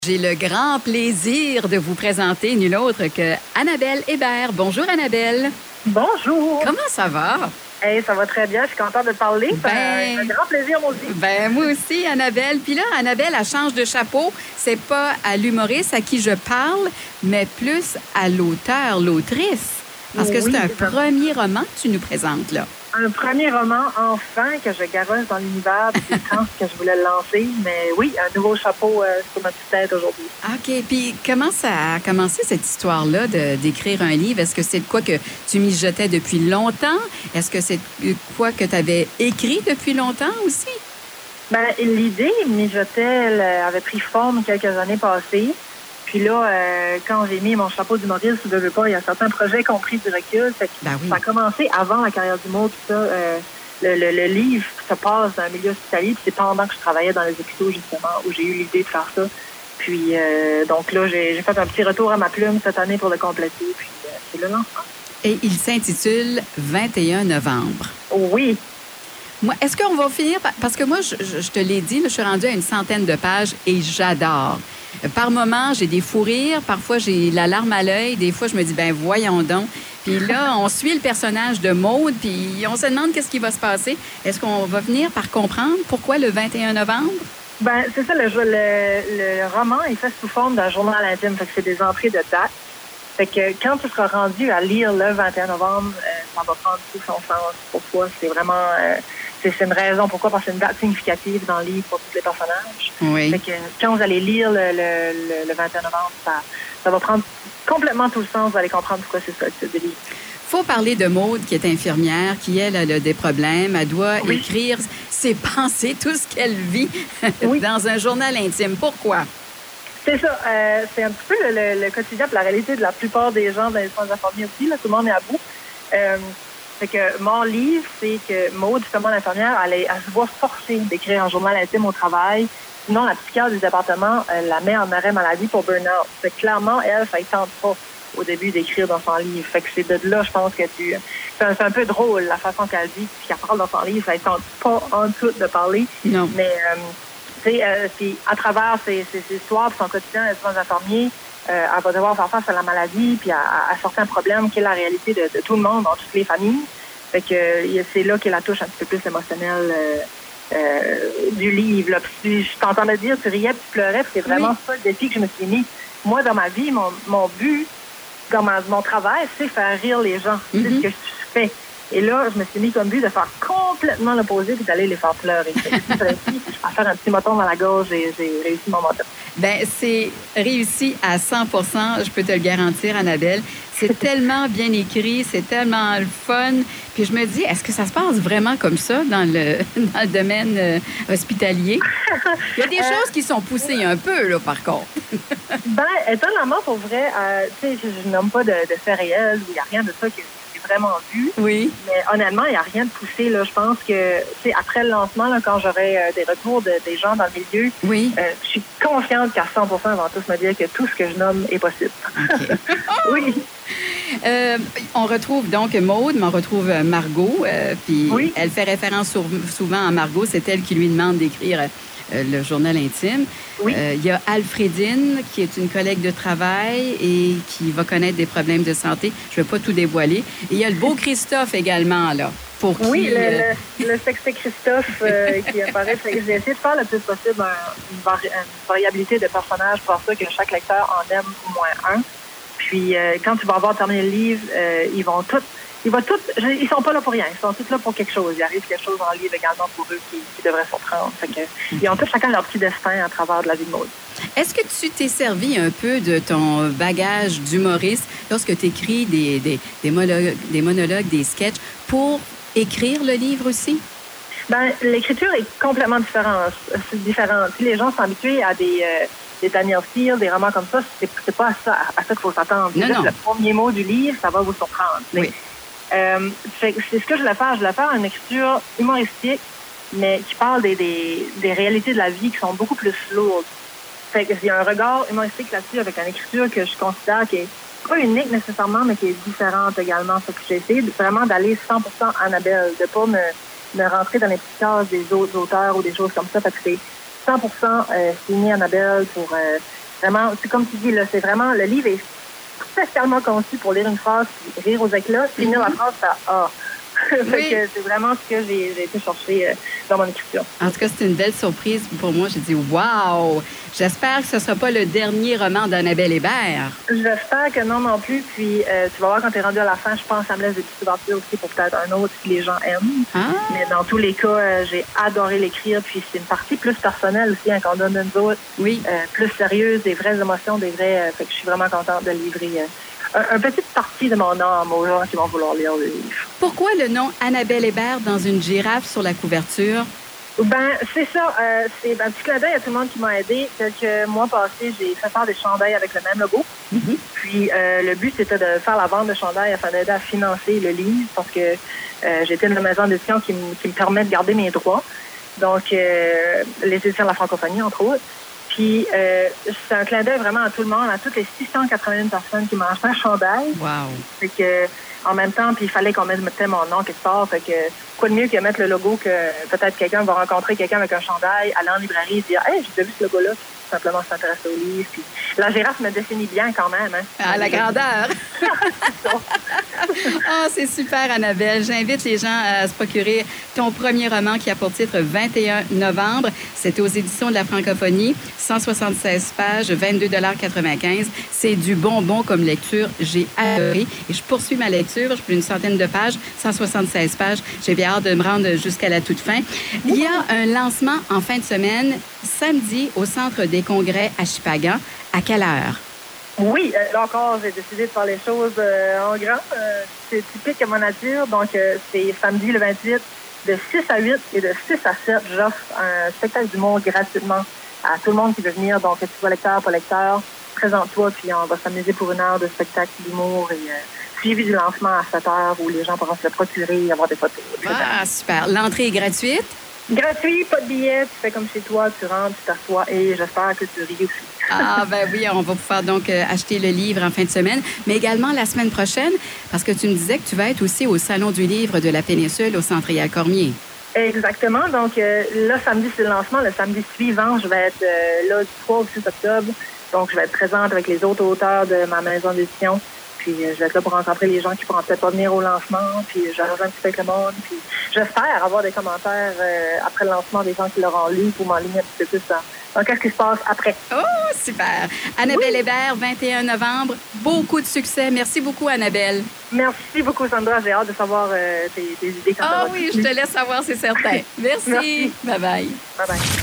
J'ai le grand plaisir de vous présenter nul autre que Annabelle Hébert. Bonjour Annabelle. Bonjour. Comment ça va? Hey, ça va très bien, je suis contente de te parler. C'est un grand plaisir, moi aussi. Moi aussi, Annabelle. Puis là, Annabelle, elle change de chapeau. C'est pas à l'humoriste à qui je parle, mais plus à l'auteur, l'autrice. Parce que c'est un premier roman que tu nous présentes, là. Un premier roman, enfin, que je garoche dans l'univers depuis le temps que je voulais le lancer. Mais oui, un nouveau chapeau sur ma petite tête aujourd'hui. OK. Puis comment ça a commencé, cette histoire-là, d'écrire un livre? Est-ce que c'est de quoi que tu mijotais depuis longtemps? Est-ce que c'est de quoi que tu avais écrit depuis longtemps aussi? Ben, l'idée avait pris forme quelques années passées. Puis là, quand j'ai mis mon chapeau d'humoriste, je veux pas, il y a certains projets qui ont pris du recul. Fait que Ben oui. Ça a commencé avant la carrière d'humour, tout ça. Le livre se passe dans un milieu hospitalier, puis c'est pendant que je travaillais dans les hôpitaux, justement, où j'ai eu l'idée de faire ça. Puis, donc là, j'ai fait un petit retour à ma plume cette année pour le compléter, puis c'est le lancement. Et il s'intitule 21 novembre. Oui. Moi, est-ce qu'on va finir parce que moi, je te l'ai dit, là, je suis rendue à une centaine de pages et j'adore. Par moments, j'ai des fous rires. Parfois, j'ai la larme à l'œil. Des fois, je me dis, ben voyons donc. Puis là, on suit le personnage de Maude, puis on se demande qu'est-ce qui va se passer. Est-ce qu'on va finir par comprendre pourquoi le 21 novembre? Ben, c'est ça, le roman est fait sous forme d'un journal intime. Fait que c'est des entrées de date. Fait que quand tu seras rendu à lire le 21 novembre, ça va prendre tout son sens pour toi. C'est vraiment... c'est une raison pourquoi, parce que c'est une date significative dans le livre pour tous les personnages. Oui. Fait que quand vous allez lire le 21 novembre, ça va prendre complètement tout le sens. Vous allez comprendre pourquoi c'est ça le titre de livre. Faut parler de Maude, qui est infirmière, qui, elle, a des problèmes. Elle doit écrire ses pensées, tout ce qu'elle vit dans un journal intime. Pourquoi? C'est ça. C'est un petit peu le quotidien et la réalité de la plupart des gens dans les centres d'infirmiers aussi. Là, tout le monde est à bout. Fait que mon livre, c'est que Maude, justement, l'infirmière, elle se voit forcée d'écrire un journal intime au travail. Sinon, la psychiatre du département la met en arrêt maladie pour burn-out. Fait que clairement, elle, ça ne tente pas au début d'écrire dans son livre. Fait que c'est de là, je pense que c'est un peu drôle, la façon qu'elle dit, puis qu'elle parle dans son livre. Ça ne tente pas en tout de parler. Non. Mais, puis à travers ses histoires, puis son quotidien des infirmiers, elle va devoir faire face à la maladie puis à certains problèmes qui est la réalité de tout le monde dans toutes les familles. Fait que c'est là qu'est la touche un petit peu plus émotionnelle du livre. Là. Puis, je t'entendais dire, tu riais puis tu pleurais, puis c'est vraiment ça le défi que je me suis mis. Moi, dans ma vie, mon but, dans mon travail, c'est faire rire les gens. C'est ce que je fais. Et là, je me suis mis comme but de faire complètement l'opposé puis d'aller les faire pleurer. À faire un petit moton dans la gorge et j'ai réussi mon moton. Bien, c'est réussi à 100%, je peux te le garantir, Annabelle. C'est tellement bien écrit, c'est tellement le fun. Puis je me dis, est-ce que ça se passe vraiment comme ça dans le domaine hospitalier? Il y a des choses qui sont poussées un peu, là, par contre. Ben, étonnamment, pour vrai, tu sais, je nomme pas de faits réels, il n'y a rien de ça que j'ai vraiment vu. Oui. Mais honnêtement, il n'y a rien de poussé, là. Je pense que, tu sais, après le lancement, là, quand j'aurai des retours des gens dans le milieu, je suis confiante qu'à 100% ils vont tous me dire que tout ce que je nomme est possible. Okay. Oui. On retrouve donc Maude, mais on retrouve Margot. Puis elle fait référence souvent à Margot. C'est elle qui lui demande d'écrire le journal intime. Oui. Il y a Alfredine, qui est une collègue de travail et qui va connaître des problèmes de santé. Je ne vais pas tout dévoiler. Et il y a le beau Christophe également, là. Pour qui, le sextet Christophe qui apparaît. J'ai essayé de faire le plus possible une variabilité de personnages pour ça que chaque lecteur en aime au moins un. Puis, quand tu vas avoir terminé le livre, ils sont pas là pour rien. Ils sont tous là pour quelque chose. Il arrive quelque chose dans le livre également pour eux qui devrait surprendre. Fait que, ils ont tous chacun leur petit destin à travers de la vie de Maude. Est-ce que tu t'es servi un peu de ton bagage d'humoriste lorsque tu écris des monologues, des sketchs pour écrire le livre aussi? Ben, l'écriture est complètement différente. C'est différent. Si les gens sont habitués à des Daniel Steele, des romans comme ça, c'est pas à ça qu'il faut s'attendre. Non. Le premier mot du livre, ça va vous surprendre. Oui. C'est ce que je voulais faire. Je voulais faire une écriture humoristique, mais qui parle des réalités de la vie qui sont beaucoup plus lourdes. Fait que il y a un regard humoristique là-dessus avec une écriture que je considère qui est pas unique nécessairement, mais qui est différente également. Fait que j'ai essayé vraiment d'aller 100% Annabelle, de pas me rentrer dans les petites cases des autres auteurs ou des choses comme ça. Fait que c'est 100% signé Annabelle pour Vraiment, c'est comme tu dis, là, c'est vraiment, le livre est spécialement conçu pour lire une phrase, puis rire aux éclats, finir la phrase, ça Oui. que c'est vraiment ce que j'ai été chercher dans mon écriture. En tout cas, c'est une belle surprise pour moi. J'ai dit, wow! J'espère que ce ne sera pas le dernier roman d'Annabelle Hébert. J'espère que non plus. Puis tu vas voir quand tu es rendu à la fin, je pense que ça me laisse des petites ouvertures aussi pour peut-être un autre si les gens aiment. Ah. Mais dans tous les cas, j'ai adoré l'écrire. Puis c'est une partie plus personnelle aussi, qu'on donne à nous autres. Oui. Plus sérieuse, des vraies émotions, des vrais... fait que je suis vraiment contente de livrer une petite partie de mon âme aux gens qui vont vouloir lire le livre. Pourquoi le nom Annabelle Hébert dans une girafe sur la couverture? Ben, c'est ça. C'est un petit clin d'œil à tout le monde qui m'a aidé. Quelques mois passés, j'ai fait faire des chandails avec le même logo. Mm-hmm. Puis, le but, c'était de faire la vente de chandails afin d'aider à financer le livre parce que j'étais une maison d'édition qui me permet de garder mes droits. Donc, les éditions de la francophonie, entre autres. Puis, c'est un clin d'œil vraiment à tout le monde, à toutes les 681 personnes qui m'ont acheté un chandail. Wow! Fait que, en même temps, puis il fallait qu'on mette mon nom quelque part. Fait que, quoi de mieux que mettre le logo que peut-être quelqu'un va rencontrer quelqu'un avec un chandail, aller en librairie et dire « Hey, j'ai déjà vu ce logo-là », puis simplement s'intéresser au livre. Puis la girafe me définit bien quand même. Hein. À la grandeur! Oh, c'est super, Annabelle. J'invite les gens à se procurer ton premier roman qui a pour titre 21 novembre. C'est aux éditions de la francophonie. 176 pages, 22,95 $. C'est du bonbon comme lecture. J'ai adoré. Et je poursuis ma lecture. Je fais une centaine de pages, 176 pages. J'ai bien hâte de me rendre jusqu'à la toute fin. Il y a un lancement en fin de semaine, samedi, au Centre des congrès à Shippagan. À quelle heure? Oui, là encore, j'ai décidé de faire les choses en grand. C'est typique à ma nature. Donc, c'est samedi le 28, de 6 à 8 et de 6 à 7. J'offre un spectacle d'humour gratuitement à tout le monde qui veut venir. Donc, que tu sois lecteur, pas lecteur, présente-toi, puis on va s'amuser pour 1 heure de spectacle d'humour et suivi du lancement à 7 heures où les gens pourront se le procurer et avoir des photos. Etc. Ah, super. L'entrée est gratuite? Gratuit, pas de billet, tu fais comme chez toi, tu rentres, tu t'assois et j'espère que tu ris aussi. Ah, ben oui, on va pouvoir donc acheter le livre en fin de semaine, mais également la semaine prochaine, parce que tu me disais que tu vas être aussi au Salon du livre de la Péninsule au Centre Réal Cormier. Exactement. Donc, là, samedi, c'est le lancement. Le samedi suivant, je vais être là du 3 au 6 octobre. Donc, je vais être présente avec les autres auteurs de ma maison d'édition. Puis, je vais être là pour rencontrer les gens qui pourront peut-être pas venir au lancement. Puis, je rejoins un petit peu avec le monde. Puis, j'espère avoir des commentaires après le lancement des gens qui l'auront lu pour m'enligner un petit peu plus dans qu'est-ce qui se passe après. Oh, super. Annabelle Hébert, 21 novembre. Beaucoup de succès. Merci beaucoup, Annabelle. Merci beaucoup, Sandra. J'ai hâte de savoir tes idées quand ça va. Ah oui, je te laisse savoir, c'est certain. Merci. Merci. Bye-bye. Bye-bye.